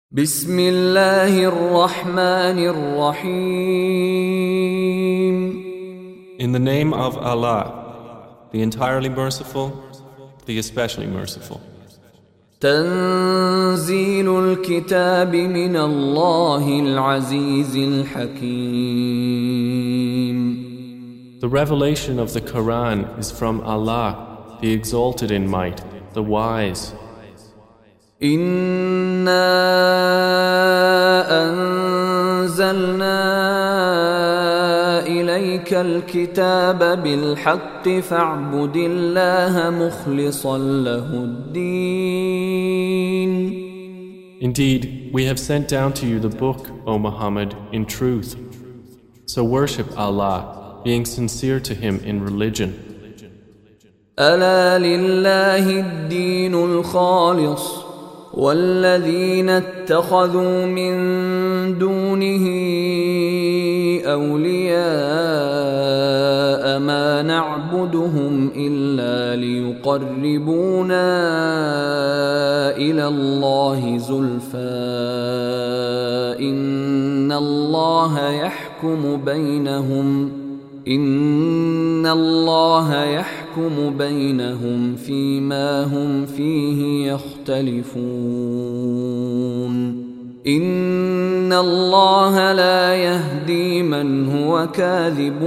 بسم الله الرحمن الرحيم. In the name of Allah, the entirely merciful, the especially merciful. تنزيل الكتاب من الله العزيز الحكيم. The revelation of the Quran is from Allah, the exalted in might, the wise. إنا أنزلنا إليك الكتاب بالحق فاعبد الله مخلصا له الدين. Indeed, we have sent down to you the book, O Muhammad, in truth. So worship Allah, being sincere to Him in religion. ألا لله الدين الخالص والذين اتخذوا من دونه أولياء ما نعبدهم إلا ليقربونا إلى الله زلفى إن الله يحكم بينهم فيما هم فيه يختلفون إن الله لا يهدي من هو كاذب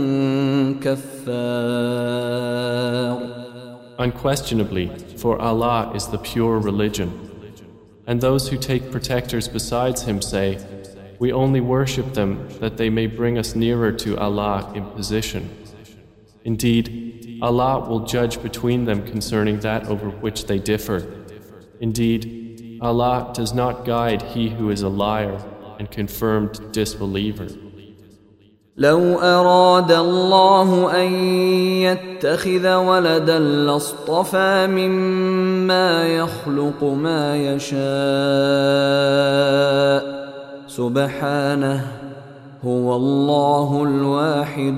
كفار. Unquestionably, for Allah is the pure religion. And those who take protectors besides Him say, we only worship them that they may bring us nearer to Allah in position. Indeed, Allah will judge between them concerning that over which they differ. Indeed, Allah does not guide he who is a liar and confirmed disbeliever. لو أراد الله أن يتخذ ولدا لاصطفى مما يخلق ما يشاء سبحانه هو الله الواحد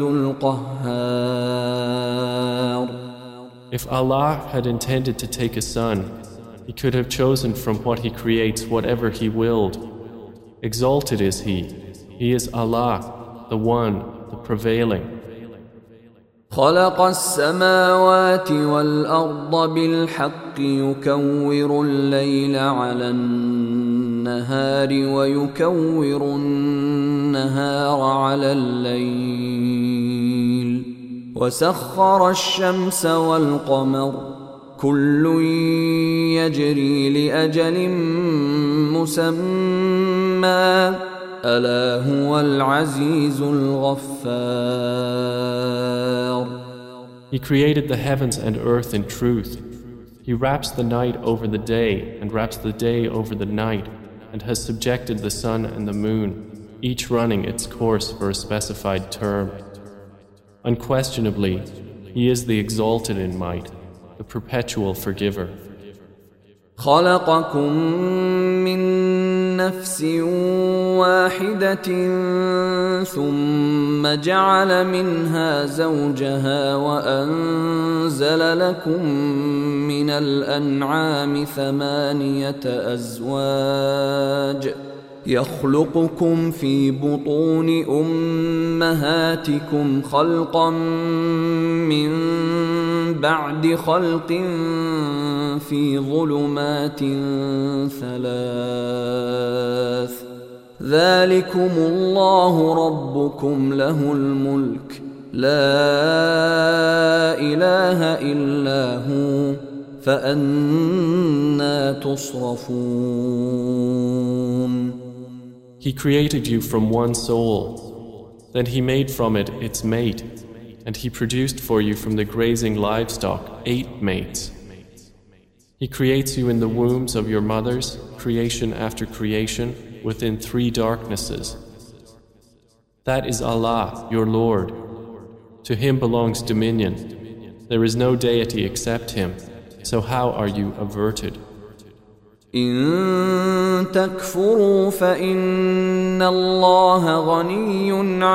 القهار. If Allah had intended to take a son, He could have chosen from what He creates whatever He willed. Exalted is He. He is Allah, the One, the Prevailing. خلق السماوات والأرض بالحق يكور الليل على النهار ويكور النهار على الليل وسخر الشمس والقمر كل يجري لأجل مسمى ألا هو العزيز الغفار. He created the heavens and earth in truth. He wraps the night over the day and wraps the day over the night and has subjected the sun and the moon, each running its course for a specified term. Unquestionably, He is the exalted in might, the perpetual forgiver. خلقكم من نفس واحدة ثم جعل منها زوجها وأنزل لكم من الأنعام 8 أزواج يخلقكم في بطون أمهاتكم خلقا من بعد خلق في ظلمات 3 ذلكم الله ربكم له الملك لا إله إلا هو فأنى تصرفون. He created you from one soul, then He made from it its mate, and He produced for you from the grazing livestock 8 mates. He creates you in the wombs of your mothers, creation after creation, within 3 darknesses. That is Allah, your Lord. To Him belongs dominion. There is no deity except Him, so how are you averted? إن تكفروا فإن الله غني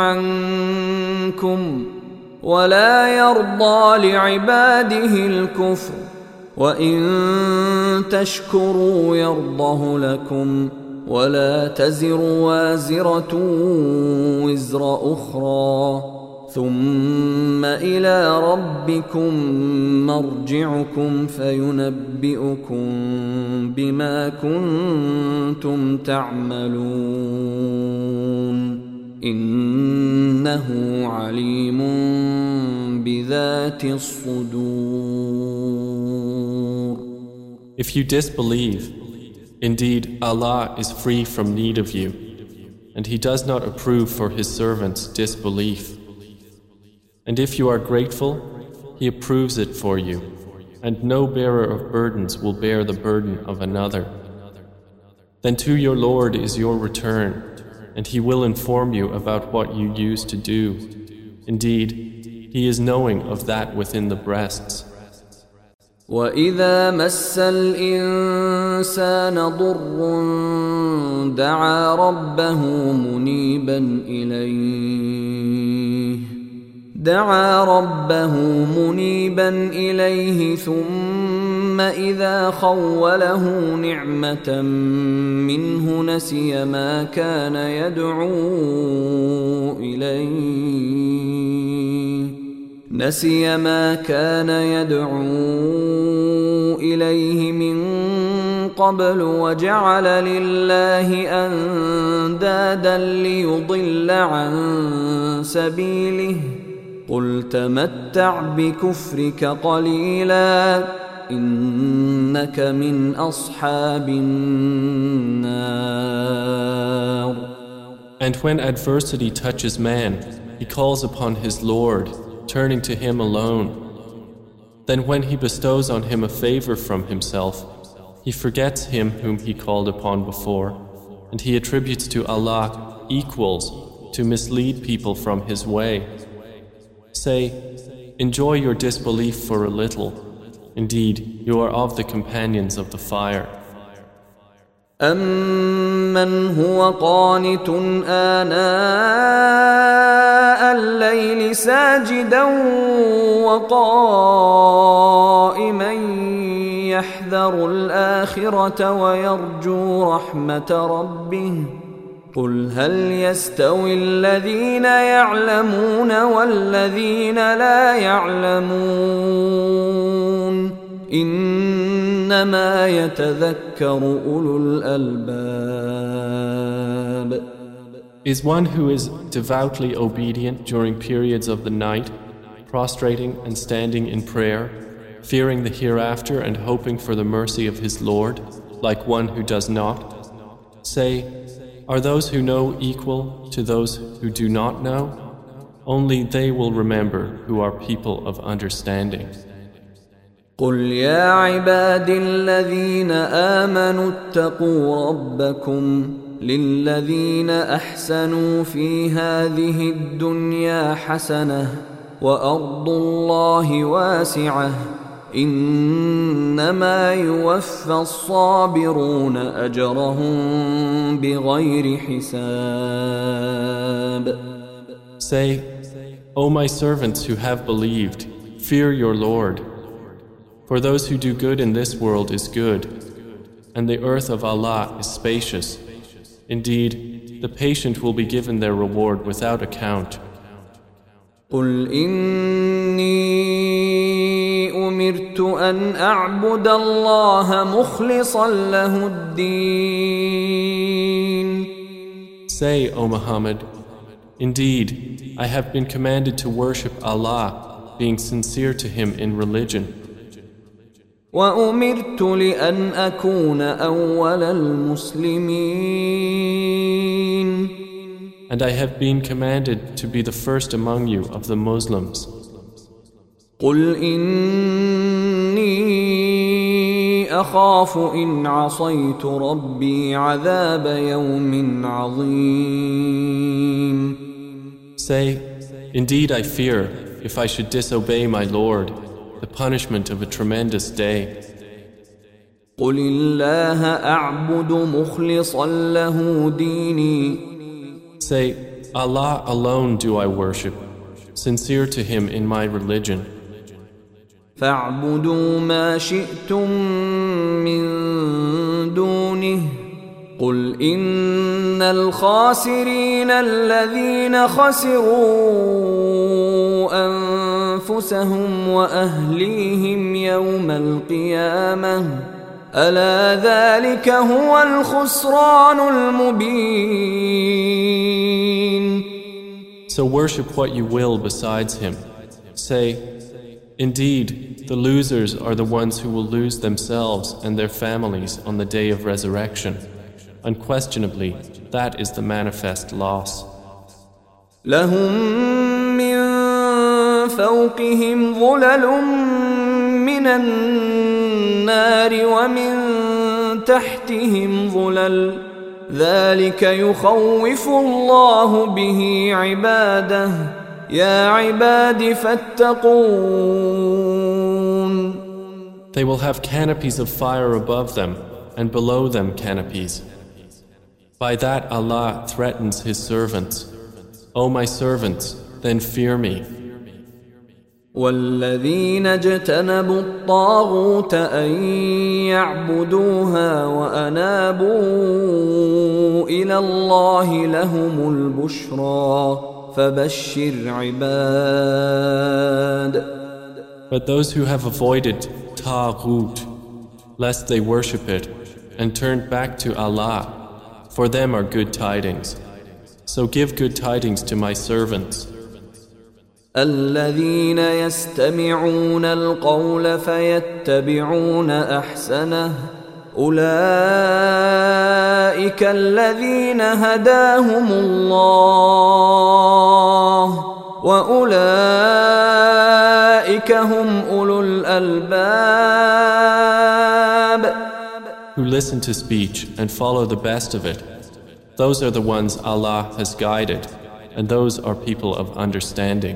عنكم ولا يرضى لعباده الكفر وإن تشكروا يرضه لكم ولا تزر وازرة وزر أخرى ثم إلى ربكم مرجعكم فينبئكم بما كنتم تعملون إنه عليم بذات الصدور. If you disbelieve, indeed Allah is free from need of you, and He does not approve for His servants disbelief. And if you are grateful, He approves it for you, and no bearer of burdens will bear the burden of another. Then to your Lord is your return, and He will inform you about what you used to do. Indeed, He is knowing of that within the breasts. وَإِذَا مَسَّ الْإِنسَانَ ضُرٌّ دَعَا رَبَّهُ مُنِيبًا إِلَيْهِ ثُمَّ إِذَا خَوَّلَهُ نِعْمَةً مِّنْهُ نَسِيَ مَا كَانَ يَدْعُو إِلَيْهِ مِن قَبْلُ وَجَعَلَ لِلَّهِ أَندَادًا لِيُضِلَّ عَن سَبِيلِهِ قُلْ تَمَتَّعْ بِكُفْرِكَ قَلِيلًا إِنَّكَ مِنْ أَصْحَابِ النَّارِ. And when adversity touches man, he calls upon his Lord, turning to Him alone. Then when He bestows on him a favor from Himself, he forgets Him whom he called upon before, and he attributes to Allah equals to mislead people from His way. Say, enjoy your disbelief for a little. Indeed, you are of the companions of the fire. أَمَّنْ هُوَ قَانِتٌ آنَاءَ اللَّيْلِ سَاجِدًا وَقَائِمًا يَحْذَرُ الْآخِرَةَ وَيَرْجُو رَحْمَةَ رَبِّهِ قُلْ هَلْ يَسْتَوِي الَّذِينَ يَعْلَمُونَ وَالَّذِينَ لَا يَعْلَمُونَ إِنَّمَا يَتَذَكَّرُ أُولُو الْأَلْبَابِ. Is one who is devoutly obedient during periods of the night, prostrating and standing in prayer, fearing the hereafter and hoping for the mercy of his Lord, like one who does not? Say, are those who know equal to those who do not know? Only they will remember who are people of understanding. قُلْ يَا عِبَادِي الَّذِينَ آمَنُوا اتَّقُوا رَبَّكُمْ لِلَّذِينَ أَحْسَنُوا فِي هَذِهِ الدُّنْيَا حَسَنَةٌ وَأَرْضُ اللَّهِ وَاسِعَةٌ إِنَّمَا يُوَفَّى الصَّابِرُونَ أَجْرَهُم بِغَيْرِ حِسَابٍ. Say, O my servants who have believed, fear your Lord. For those who do good in this world is good, and the earth of Allah is spacious. Indeed, the patient will be given their reward without account. قُلْ إِنِّي أُمِرْتُ أَنْ أَعْبُدَ اللَّهَ مُخْلِصًا لَهُ الدِّينَ. Say, O Muhammad, indeed, I have been commanded to worship Allah, being sincere to Him in religion. وَأُمِرْتُ لِأَنْ أَكُونَ أَوَّلَ الْمُسْلِمِينَ. And I have been commanded to be the first among you of the Muslims. قُلْ إِنِّي أَخَافُ إِنْ عَصَيْتُ رَبِّي عَذَابَ يَوْمٍ عَظِيمٍ. Say, indeed I fear, if I should disobey my Lord, the punishment of a tremendous day. قُلِ اللَّهَ أَعْبُدُ مُخْلِصًا لَهُ دِينِي. Say, Allah alone do I worship, sincere to Him in my religion. فَاعْبُدُوا مَا شِئْتُم مِّن دُونِهِ قل إن الخاسرين الذين خسروا أنفسهم وأهليهم يوم القيامة ألا ذلك هو الخسران المبين. So worship what you will besides him. Say, indeed, the losers are the ones who will lose themselves and their families on the day of resurrection. Unquestionably, that is the manifest loss. لهم من فوقهم ظلل من النار ومن تحتهم ظلل ذلك يخوف الله به عباده يا عباد فاتقون. They will have canopies of fire above them and below them canopies. By that Allah threatens His servants. O my servants, then fear me. والذين اجتنبوا الطاغوت أن يعبدوها وأنابوا إلى الله لهم البشرى فبشر عباد. But those who have avoided Taghut, lest they worship it, and turned back to Allah, for them are good tidings. So give good tidings to my servants. الذين يستمعون القول فيتبعون أحسنه أولئك الذين هداهم الله وأولئك هم أولو الألباب. Who listen to speech and follow the best of it. Those are the ones Allah has guided, and those are people of understanding.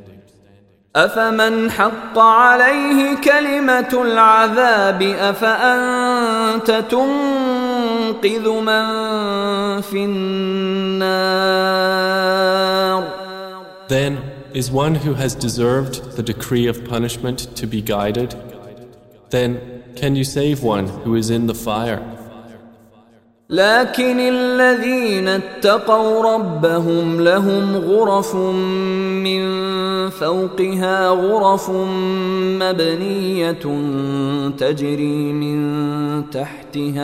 أفمن حق عليه كلمة العذاب أفأنت تنقذ من في النار. Then is one who has deserved the decree of punishment to be guided? Then can you save one who is in the fire? لكن الذين اتقوا ربهم لهم غرف من فوقها غرف مبنية تجري من تحتها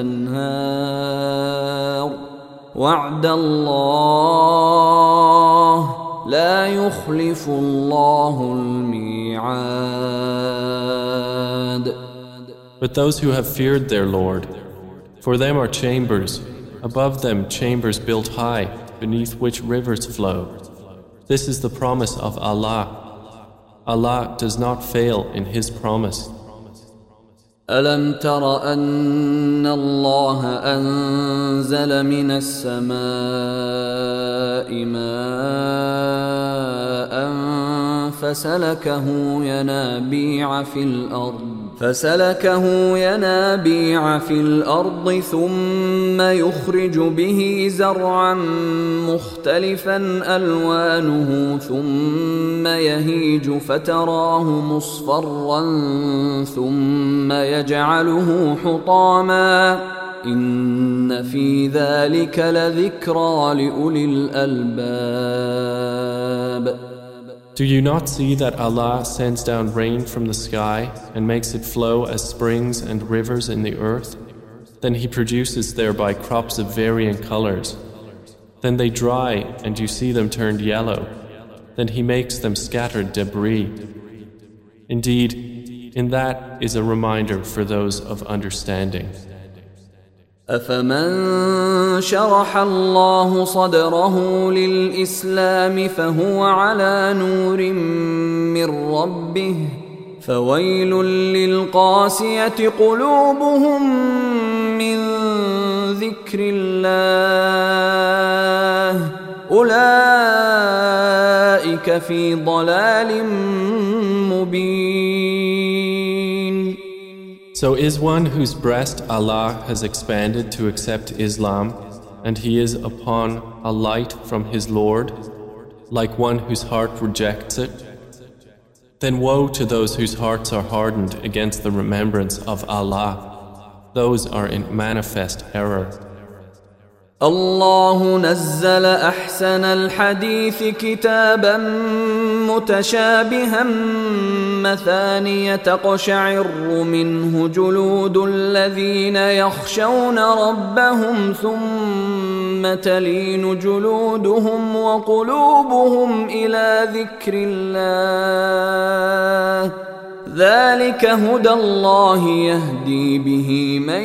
الأنهار وعد الله لا يخلف الله الميعاد. But those who have feared their Lord, for them are chambers, above them chambers built high, beneath which rivers flow. This is the promise of Allah. Allah does not fail in His promise. ألم تر أن الله أنزل من السماء ماء فسلكه ينابيع في الأرض ثم يخرج به زرعا مختلفا ألوانه ثم يهيج فتراه مصفرا ثم يجعله حطاما إن في ذلك لذكرى لأولي الألباب. Do you not see that Allah sends down rain from the sky and makes it flow as springs and rivers in the earth? Then He produces thereby crops of varying colors. Then they dry and you see them turned yellow. Then He makes them scattered debris. Indeed, in that is a reminder for those of understanding. أفمن شرح الله صدره للإسلام فهو على نور من ربه فويل للقاسية قلوبهم من ذكر الله أولئك في ضلال مبين. So is one whose breast Allah has expanded to accept Islam, and he is upon a light from his Lord, like one whose heart rejects it? Then woe to those whose hearts are hardened against the remembrance of Allah. Those are in manifest error. الله نزل أحسن الحديث كتابا متشابها مثانية تقشعر منه جلود الذين يخشون ربهم ثم تلين جلودهم وقلوبهم إلى ذكر الله ذلك هدى الله يهدي به من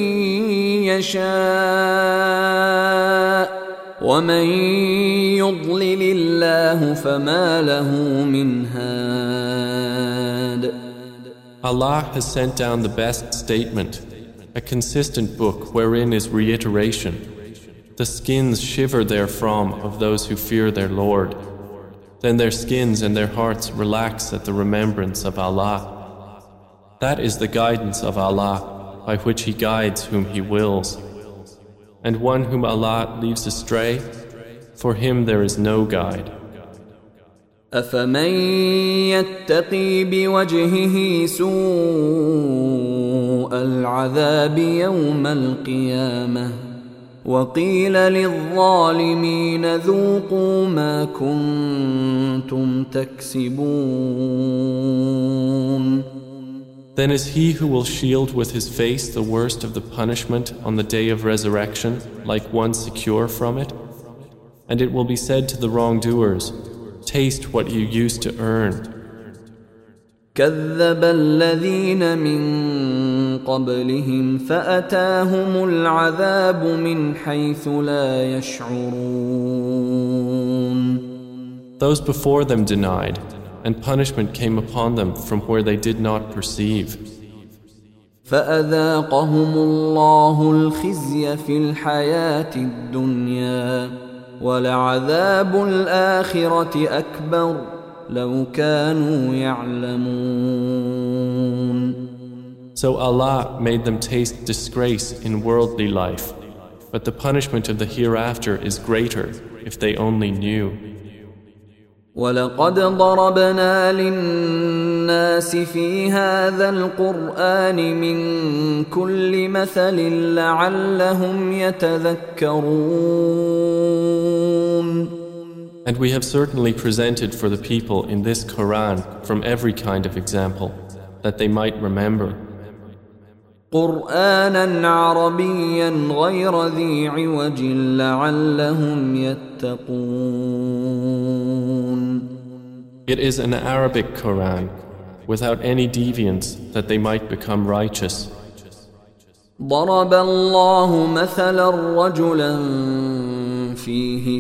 يشاء ومن يضلل الله فما له من هاد. Allah has sent down the best statement, a consistent book wherein is reiteration. The skins shiver therefrom of those who fear their Lord. Then their skins and their hearts relax at the remembrance of Allah. That is the guidance of Allah, by which He guides whom He wills. And one whom Allah leaves astray, for him there is no guide. أفمن يتقي بوجهه سوء العذاب يوم القيامة وقيل للظالمين ذوقوا ما كنتم تكسبون. Then is he who will shield with his face the worst of the punishment on the day of resurrection like one secure from it? And it will be said to the wrongdoers, taste what you used to earn. كذب الذين من قبلهم فأتاهم العذاب من حيث لا يشعرون. Those before them denied, and punishment came upon them from where they did not perceive. فأذاقهم الله الخزي في الحياة الدنيا ولعذاب الآخرة أكبر لو كانوا يعلمون. So Allah made them taste disgrace in worldly life, but the punishment of the hereafter is greater if they only knew. وَلَقَدْ ضَرَبْنَا لِلنَّاسِ فِي هَذَا الْقُرْآنِ مِنْ كُلِّ مَثَلٍ لَعَلَّهُمْ يَتَذَكَّرُونَ. And we have certainly presented for the people in this Quran from every kind of example, that they might remember. قُرْآنًا عَرَبِيًّا غَيْرَ ذِي عِوَجٍ لَعَلَّهُمْ يَتَّقُونَ. It is an Arabic Quran, without any deviance, that they might become righteous. ضرب الله مثلا رجلا فيه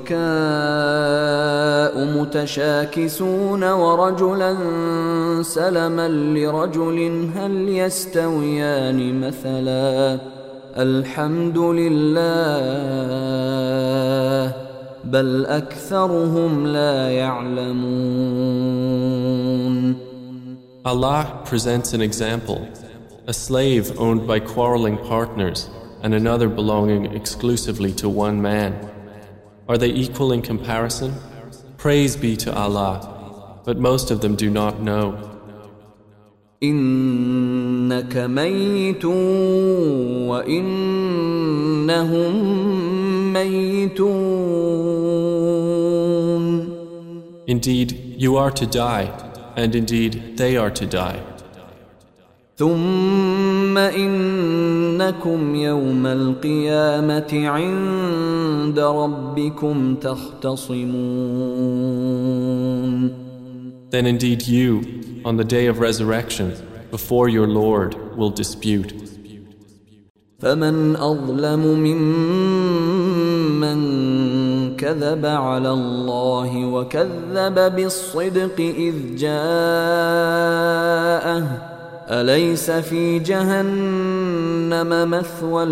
شركاء متشاكسون ورجلا سلما لرجل هل يستويان مثلا الحمد لله بل أكثرهم لا يعلمون. Allah presents an example. A slave owned by quarreling partners and another belonging exclusively to one man. Are they equal in comparison? Praise be to Allah, but most of them do not know. إنك ميت وإنهم ميتون. Indeed, you are to die, and indeed they are to die. ثم إنكم يوم القيامة عند ربكم تختصمون. Then indeed you, on the day of resurrection, before your Lord, will dispute. فمن أظلم ممن كذب على الله وكذب بالصدق إذ جاءه أليس في جهنم مثوى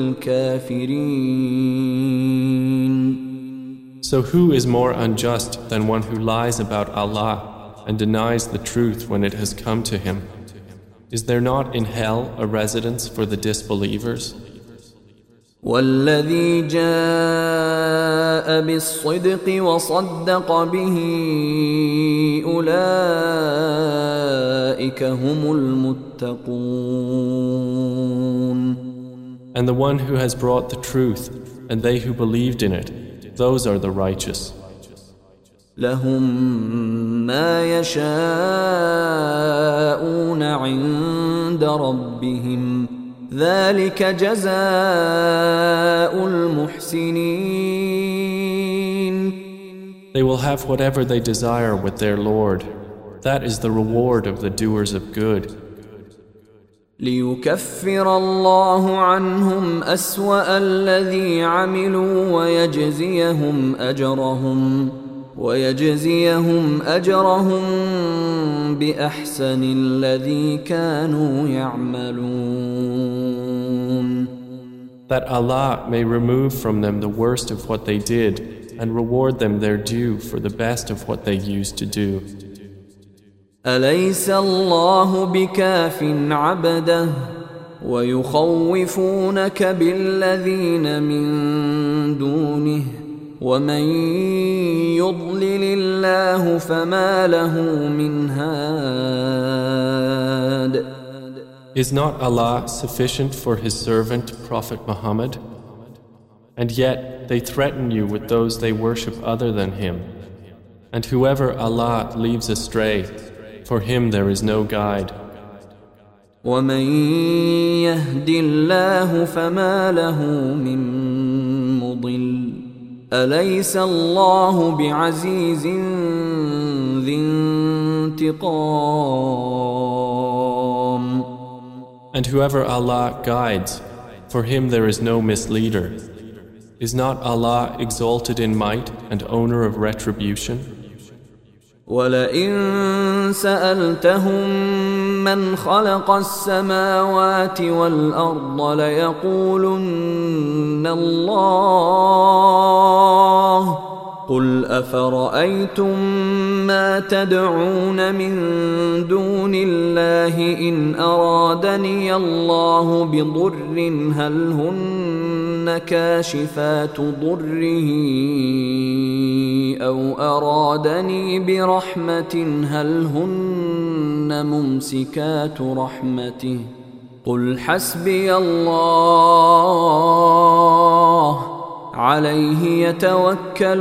للكافرين. So who is more unjust than one who lies about Allah and denies the truth when it has come to him? Is there not in hell a residence for the disbelievers? والذي جاء بالصدق وصدق به أولئك هم المتقون. And the one who has brought the truth and they who believed in it, those are the righteous. لهم ما يشاءون عند ربهم ذلك جزاء المحسنين. They will have whatever they desire with their Lord. That is the reward of the doers of good. ليكفر الله عنهم أسوأ الذي عملوا ويجزيهم أجرهم بأحسن الذي كانوا يعملون. That Allah may remove from them the worst of what they did and reward them their due for the best of what they used to do. أليس الله بكاف عبده ويخوفونك بالذين من دونه ومن يضلل الله فما له من هاد. Is not Allah sufficient for His servant Prophet Muhammad? And yet they threaten you with those they worship other than Him. And whoever Allah leaves astray, for him there is no guide. وَمَن يَهْدِ اللَّهُ فَمَا لَهُ مِن مُضِلٍّ أَلَيْسَ اللَّهُ بِعَزِيزٍ ذِي انتِقَامٍ. And whoever Allah guides, for him there is no misleader. Is not Allah exalted in might and owner of retribution? وَلَئِن سَأَلْتَهُم مَّنْ خَلَقَ السَّمَاوَاتِ وَالْأَرْضَ لَيَقُولُنَّ اللَّهُ قُلْ أَفَرَأَيْتُم مَّا تَدْعُونَ مِن دُونِ اللَّهِ إِنْ أَرَادَنِيَ اللَّهُ بِضُرٍّ هَلْ هُنَّ كَاشِفَاتُ ضُرِّهِ أَوْ أَرَادَنِي بِرَحْمَةٍ هَلْ هُنَّ مُمْسِكَاتُ رَحْمَتِهِ قُلْ حَسْبِيَ اللَّهُ عليه يتوكل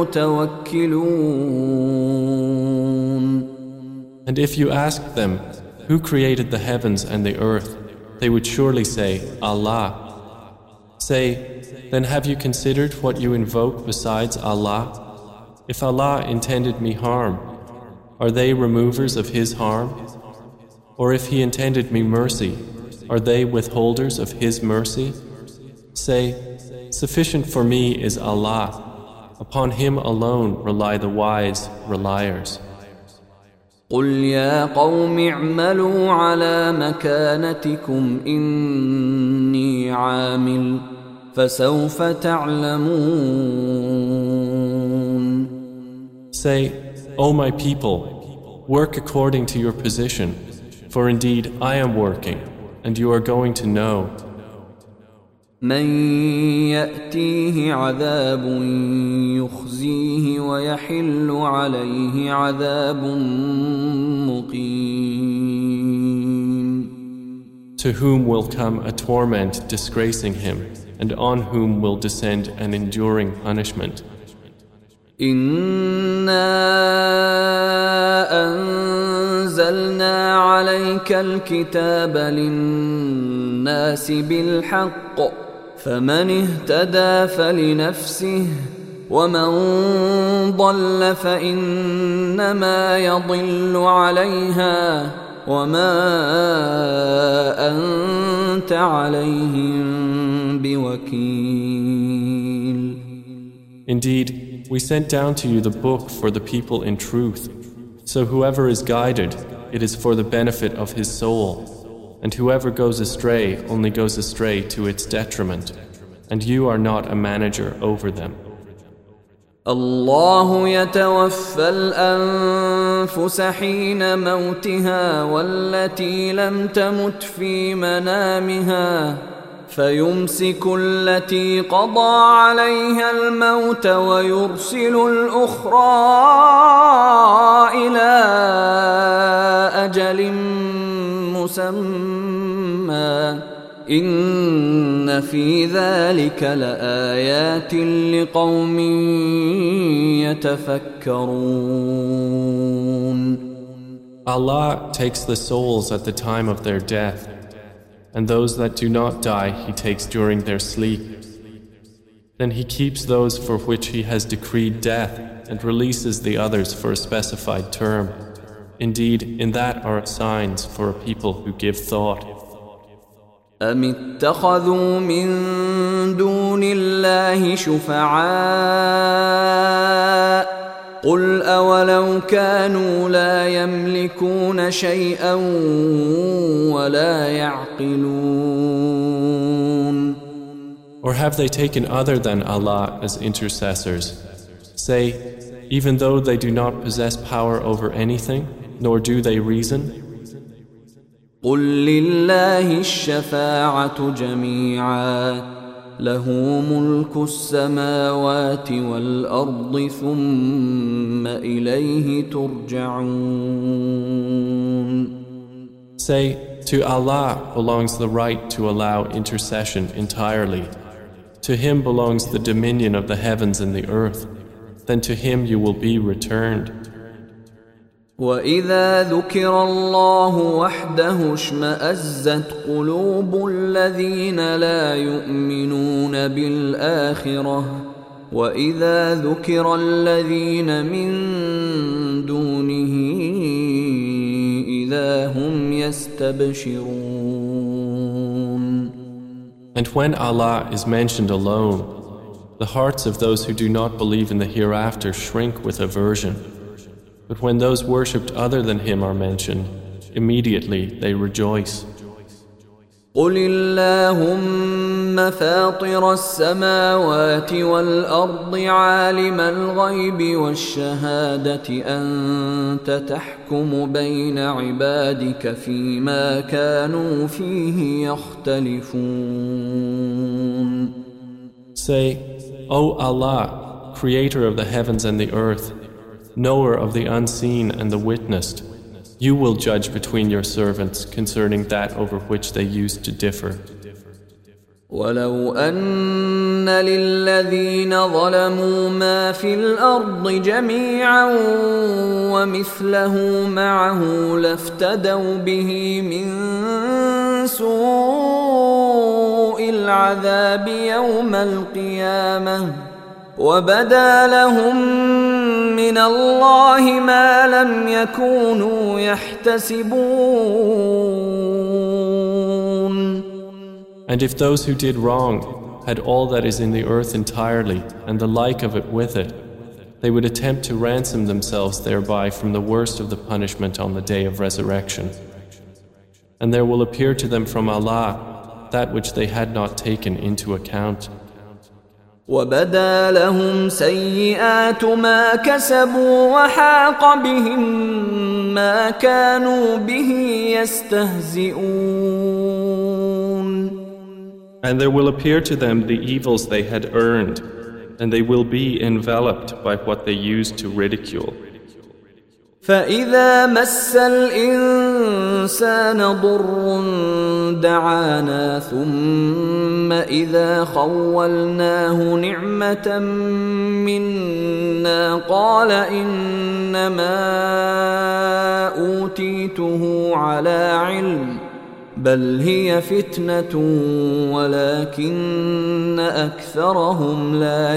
المتوكلون. And if you ask them, who created the heavens and the earth, they would surely say, Allah. Say, then have you considered what you invoke besides Allah? If Allah intended me harm, are they removers of His harm? Or if He intended me mercy, are they withholders of His mercy? Say, sufficient for me is Allah. Upon Him alone rely the wise reliers. قُلْ يَا قَوْمِ اعْمَلُوا عَلَى مَكَانَتِكُمْ إِنِّي عَامِلٌ فَسَوْفَ تَعْلَمُونَ. Say, O my people, work according to your position, for indeed I am working, and you are going to know. من يأتيه عذاب يخزيه ويحل عليه عذاب مقيم. To whom will come a torment disgracing him, and on whom will descend an enduring punishment. إنا أنزلنا عليك الكتاب للناس بالحق فمن اهتدى فلنفسه ومن ضل فإنما يضل عليها وما أنت عليهم بوكيل. Indeed, we sent down to you the book for the people in truth. So whoever is guided, it is for the benefit of his soul. And whoever goes astray only goes astray to its detriment, and you are not a manager over them. الله يتوفى الأنفس حين موتها والتي لم تمت في منامها فيمسك التي قضى عليها الموت ويرسل الأخرى إلى أجل مسمى إن في ذلك لآيات لقوم يتفكرون. Allah takes the souls at the time of their death, and those that do not die He takes during their sleep. Then He keeps those for which He has decreed death and releases the others for a specified term. Indeed, in that are signs for a people who give thought. أم اتخذوا من دون الله شفعاء قل أولو كانوا لا يملكون شيئا ولا يعقلون. Or have they taken other than Allah as intercessors? Say, even though they do not possess power over anything, nor do they reason? قل لله الشفاعة جميعا له ملك السماوات والأرض ثم إليه ترجعون. Say, to Allah belongs the right to allow intercession entirely. To Him belongs the dominion of the heavens and the earth. Then to Him you will be returned. وَإِذَا ذُكِرَ اللَّهُ وَحْدَهُ اشْمَأَزَّتْ قُلُوبُ الَّذِينَ لَا يُؤْمِنُونَ بِالْآخِرَةِ وَإِذَا ذُكِرَ الَّذِينَ مِن دُونِهِ إِذَا هُمْ يَسْتَبْشِرُونَ. And when Allah is mentioned alone, the hearts of those who do not believe in the hereafter shrink with aversion. But when those worshipped other than Him are mentioned, immediately they rejoice. قُلِ اللَّهُمَّ فَاطِرَ السَّمَاوَاتِ وَالْأَرْضِ عَالِمَ الْغَيْبِ وَالشَّهَادَةِ أَنْتَ تَحْكُمُ بَيْنَ عِبَادِكَ فِيمَا كَانُوا فِيهِ يَخْتَلِفُونَ. Say, O Allah, Creator of the heavens and the earth, knower of the unseen and the witnessed, you will judge between your servants concerning that over which they used to differ. وَلَوْ أَنَّ لِلَّذِينَ ظَلَمُوا مَا فِي الْأَرْضِ جَمِيعًا وَمِثْلَهُ مَعَهُ لَافْتَدَوْا بِهِ مِنْ سُوءِ الْعَذَابِ يَوْمَ الْقِيَامَةِ وَبَدَا لَهُم مِّنَ اللَّهِ مَا لَمْ يَكُونُوا يَحْتَسِبُونَ. And if those who did wrong had all that is in the earth entirely and the like of it with it, they would attempt to ransom themselves thereby from the worst of the punishment on the day of resurrection. And there will appear to them from Allah that which they had not taken into account. وَبَدَا لَهُمْ سَيِّئَاتُ مَا كَسَبُوا وَحَاقَ بِهِمْ مَا كَانُوا بِهِ يَسْتَهْزِئُونَ. And there will appear to them the evils they had earned, and they will be enveloped by what they used to ridicule. فَإِذَا مَسَّ الْإِنسَانَ ضُرٌّ دَعَانَا ثُمَّ إِذَا خَوَّلْنَاهُ نِعْمَةً مِنَّا قَالَ إِنَّمَا أُوتِيتُهُ عَلَى عِلْمٍ بَلْ هِيَ فِتْنَةٌ وَلَكِنَّ أَكْثَرَهُمْ لَا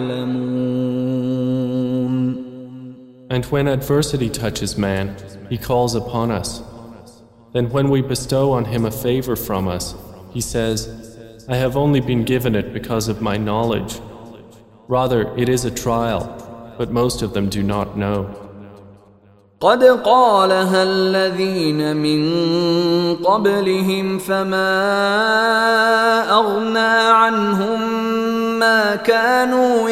يَعْلَمُونَ. And when adversity touches man, he calls upon us. Then when we bestow on him a favor from us, he says, I have only been given it because of my knowledge. Rather, it is a trial, but most of them do not know. قد قالها الذين من قبلهم فما أغنى عنهم ما كانوا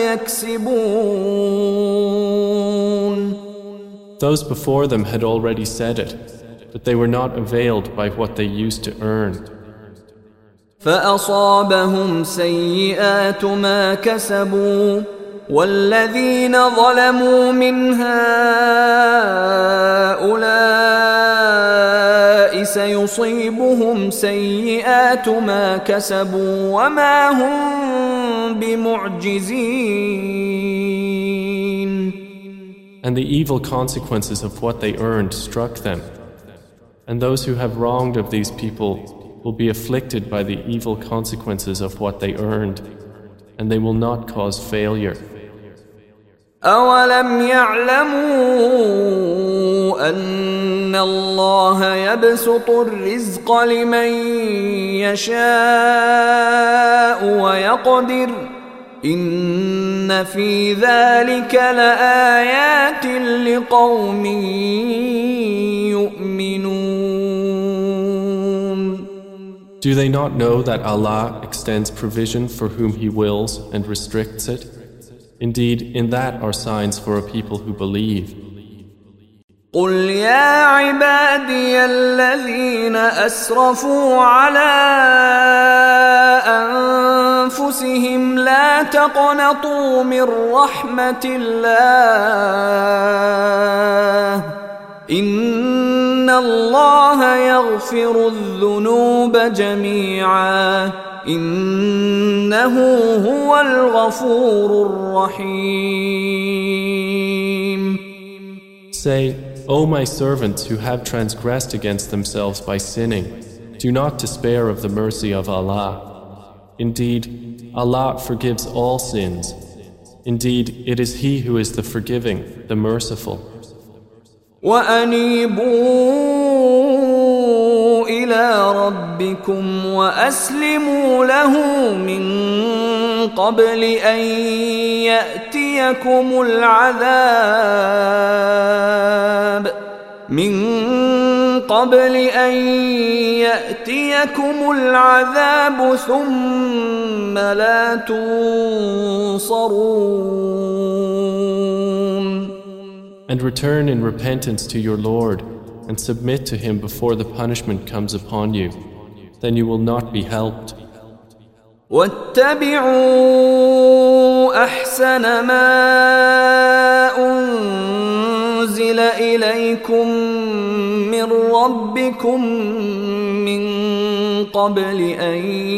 يكسبون. Those before them had already said it, but they were not availed by what they used to earn. فأصابهم سيئات ما كسبوا والذين ظلموا من هؤلاء سيصيبهم سيئات ما كسبوا وما هم بمعجزين. And the evil consequences of what they earned struck them. And those who have wronged of these people will be afflicted by the evil consequences of what they earned, and they will not cause failure. أولم يعلموا أن الله يبسط الرزق لمن يشاء ويقدر إن في ذلك لآيات لقوم يؤمنون. Do they not know that Allah extends provision for whom He wills and restricts it? Indeed, in that are signs for a people who believe. قل يا عبادي الذين أسرفوا على أنفسهم لا تقنطوا من رحمة الله إن الله يغفر الذنوب جميعا إنه هو الغفور الرحيم. Say, O my servants who have transgressed against themselves by sinning, do not despair of the mercy of Allah. Indeed, Allah forgives all sins. Indeed, it is He who is the forgiving, the merciful. وأنيبوا إلى ربكم وأسلموا له من قبل أن يأتيكم العذاب ثم لا تنصرون. And return in repentance to your Lord and submit to Him before the punishment comes upon you. Then you will not be helped. واتبعوا أحسن ما أنزل إليكم من ربكم من قبل أن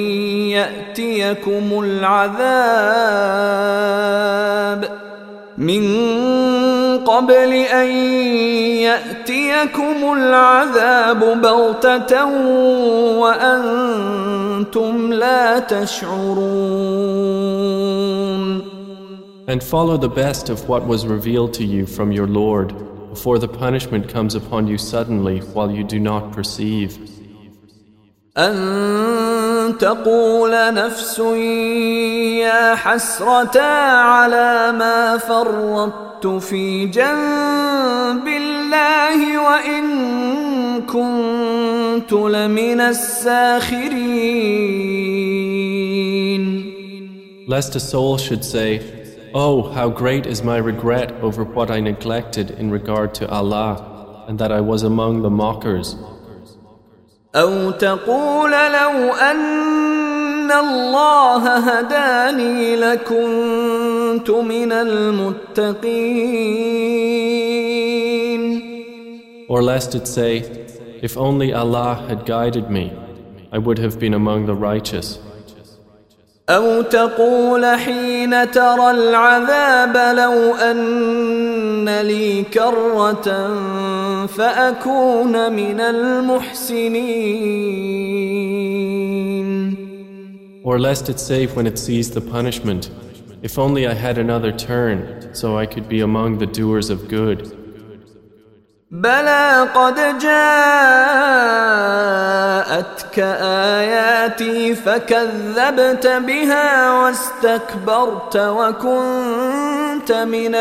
يأتيكم العذاب بغتة وأنتم لا تشعرون. And follow the best of what was revealed to you from your Lord before the punishment comes upon you suddenly while you do not perceive. أن تقول نفس يا حسرة على ما فرطت في جنب الله وإن كنت لمن الساخرين. Lest a soul should say, Oh, how great is my regret over what I neglected in regard to Allah, and that I was among the mockers. أو تقول لو أن الله هداني لكنت من المتقين. Or lest it say, If only Allah had guided me, I would have been among the righteous. أو تقول حين ترى العذاب لو أن لي كرة فأكون من المحسنين. Or lest it say when it sees the punishment, If only I had another turn, so I could be among the doers of good. بلى قد جاءتك آياتي فكذبت بها واستكبرت وكنت من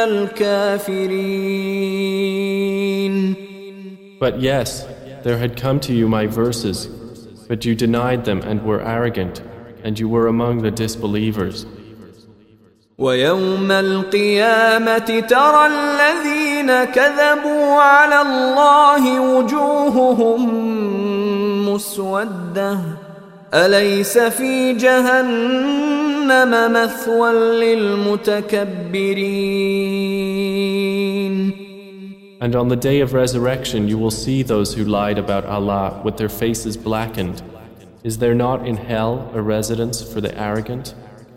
الكافرين. But yes, there had come to you my verses, but you denied them and were arrogant, and you were among the disbelievers. ويوم القيامة ترى الذين كذبوا على الله وجوههم مسودة أليس في جهنم مثوى للمتكبرين. And on the day of resurrection you will see those who lied about Allah with their faces blackened. Is there not in hell a residence for the arrogant?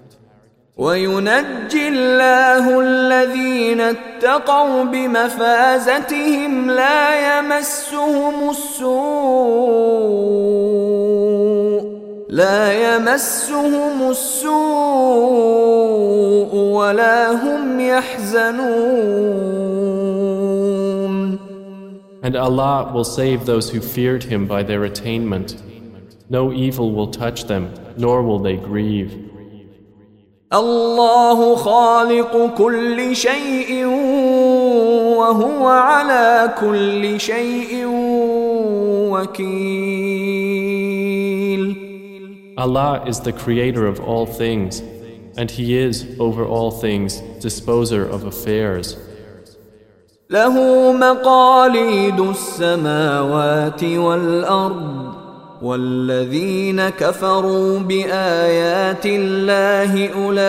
وينجي الله الذين اتقوا بمفازتهم لا يمسهم السوء ولا هم يحزنون. And Allah will save those who feared Him by their attainment. No evil will touch them, nor will they grieve. الله خالق كل شيء وهو على كل شيء وكيل. Allah is the creator of all things, and He is, over all things, disposer of affairs. له مقاليد السماوات والأرض والذين كفروا بآيات الله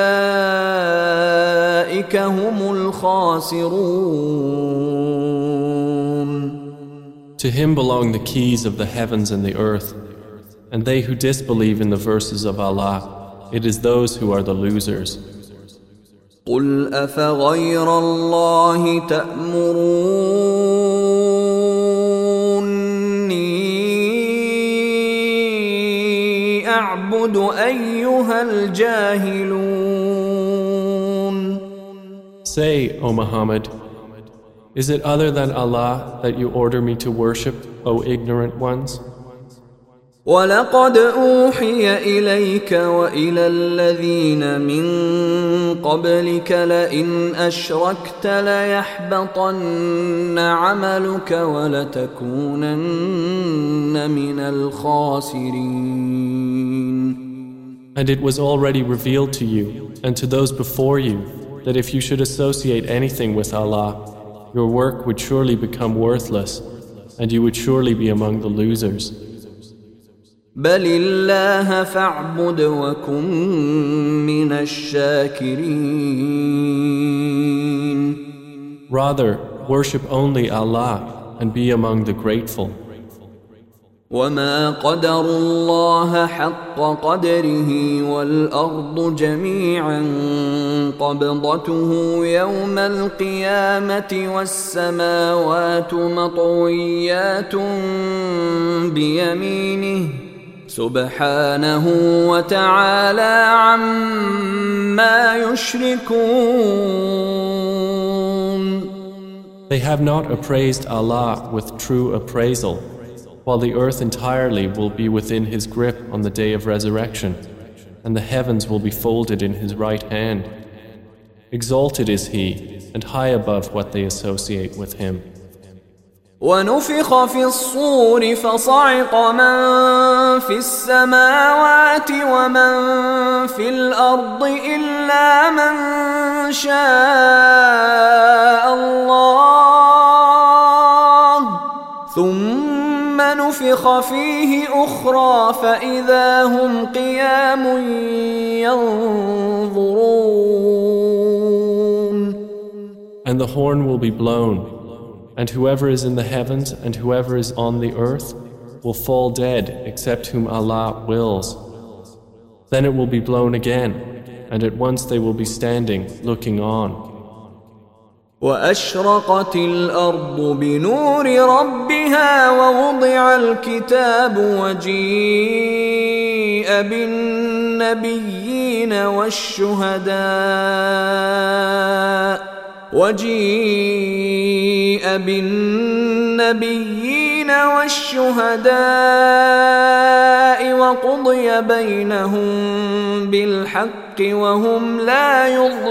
أولئك هم الخاسرون. To Him belong the keys of the heavens and the earth, and they who disbelieve in the verses of Allah, it is those who are the losers. قل أفغير الله تأمروني أعبد أيها الجاهلون. Say, O Muhammad, is it other than Allah that you order me to worship, O ignorant ones? ولقد أوحي إليك وإلى الذين من قبلك لئن أشركت ليحبطن عملك ولتكونن من الخاسرين. And it was already revealed to you and to those before you that if you should associate anything with Allah, your work would surely become worthless and you would surely be among the losers. بل الله فاعبد وكن من الشاكرين. Rather, worship only Allah and be among the grateful. وما قدروا الله حق قدره والأرض جميعا قبضته يوم القيامة والسماوات مطويات بيمينه سبحانه وتعالى عما يشركون. They have not appraised Allah with true appraisal, while the earth entirely will be within His grip on the day of resurrection, and the heavens will be folded in His right hand. Exalted is He, and high above what they associate with Him. ونفخ في الصور فصعق من في السماوات ومن في الأرض إلا من شاء الله ثم نفخ فيه أخرى فإذا هم قيام ينظرون. And the horn will be blown, and whoever is in the heavens and whoever is on the earth will fall dead except whom Allah wills. Then it will be blown again, and at once they will be standing, looking on. وأشرقت الأرض بنور ربها ووضع الكتاب وجيء بالنبيين والشهداء وقضي بينهم بالحق وهم لا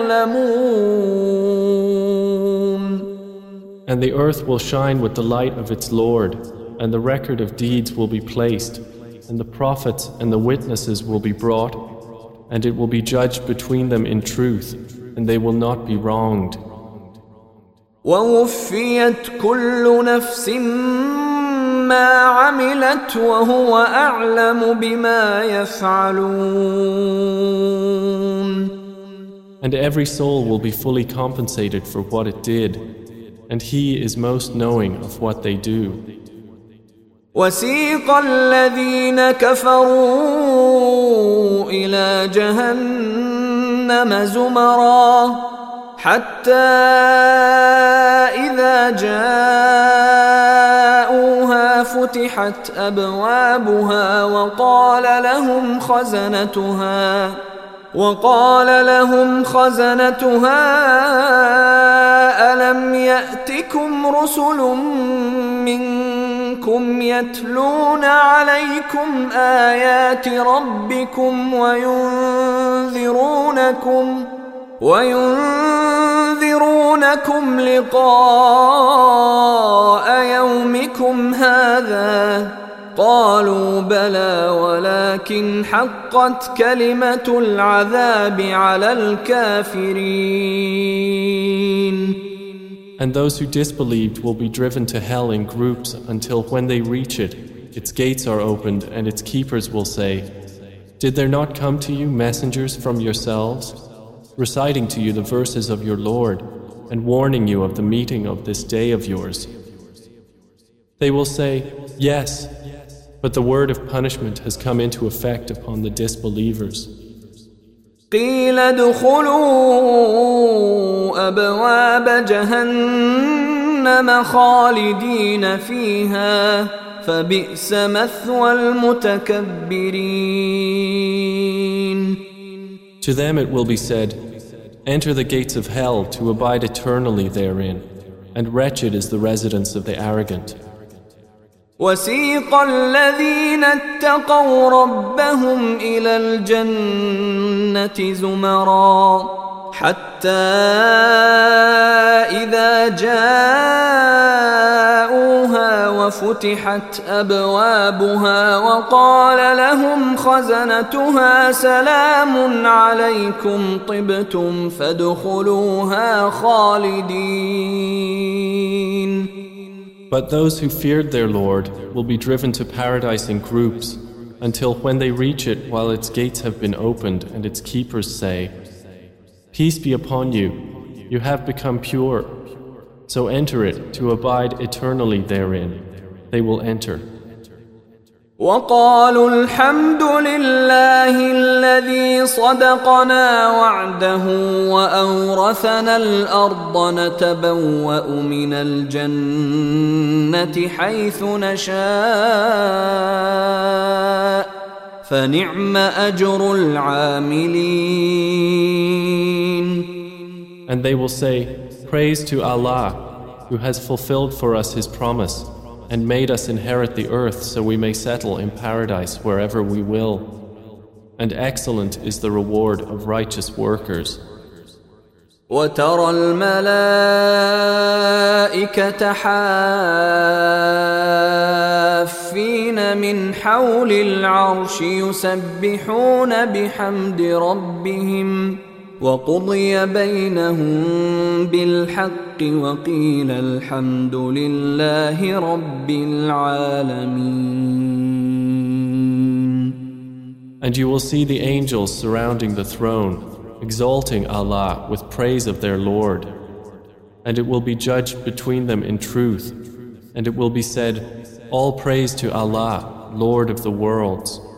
يظلمون. And the earth will shine with the light of its Lord, and the record of deeds will be placed, and the prophets and the witnesses will be brought, and it will be judged between them in truth, and they will not be wronged. ووفيت كل نفس ما عملت وهو أعلم بما يفعلون. And every soul will be fully compensated for what it did, and He is most knowing of what they do. وسيق الذين كفروا إلى جهنم زمرا حتى إذا جاءوها فتحت أبوابها وقال لهم خزنتها ألم يأتكم رسل منكم يتلون عليكم آيات ربكم وينذرونكم لقاء يومكم هذا قالوا بلى ولكن حقت كلمة العذاب على الكافرين. And those who disbelieved will be driven to hell in groups until when they reach it, its gates are opened and its keepers will say, "Did there not come to you messengers from yourselves, reciting to you the verses of your Lord and warning you of the meeting of this day of yours?" They will say, "Yes, but the word of punishment has come into effect upon the disbelievers." قيل ادخلوا أبواب جهنم خالدين فيها فبئس مثوى المتكبرين. To them it will be said, "Enter the gates of hell to abide eternally therein, and wretched is the residence of the arrogant." وسيق الذين اتقوا ربهم إلى الجنة زمرا حتى إذا جاءوها وفتحت أبوابها وقال لهم خزنتها سلام عليكم طبتم فادخلوها خالدين. But those who feared their Lord will be driven to paradise in groups until when they reach it while its gates have been opened and its keepers say, "Peace be upon you, you have become pure, so enter it to abide eternally therein." They will enter. وقالوا الحمد لله الذي صدقنا وعده وأورثنا الأرض نتبوأ من الجنة حيث نشاء فنعم أجر العاملين. And they will say, "Praise to Allah, who has fulfilled for us His promise and made us inherit the earth so we may settle in paradise wherever we will. And excellent is the reward of righteous workers." وترى الملائكة حافين من حول العرش يسبحون بحمد ربهم وقضي بينهم بالحق وقيل الحمد لله رب العالمين. And you will see the angels surrounding the throne, exalting Allah with praise of their Lord. And it will be judged between them in truth, and it will be said, "All praise to Allah, Lord of the worlds."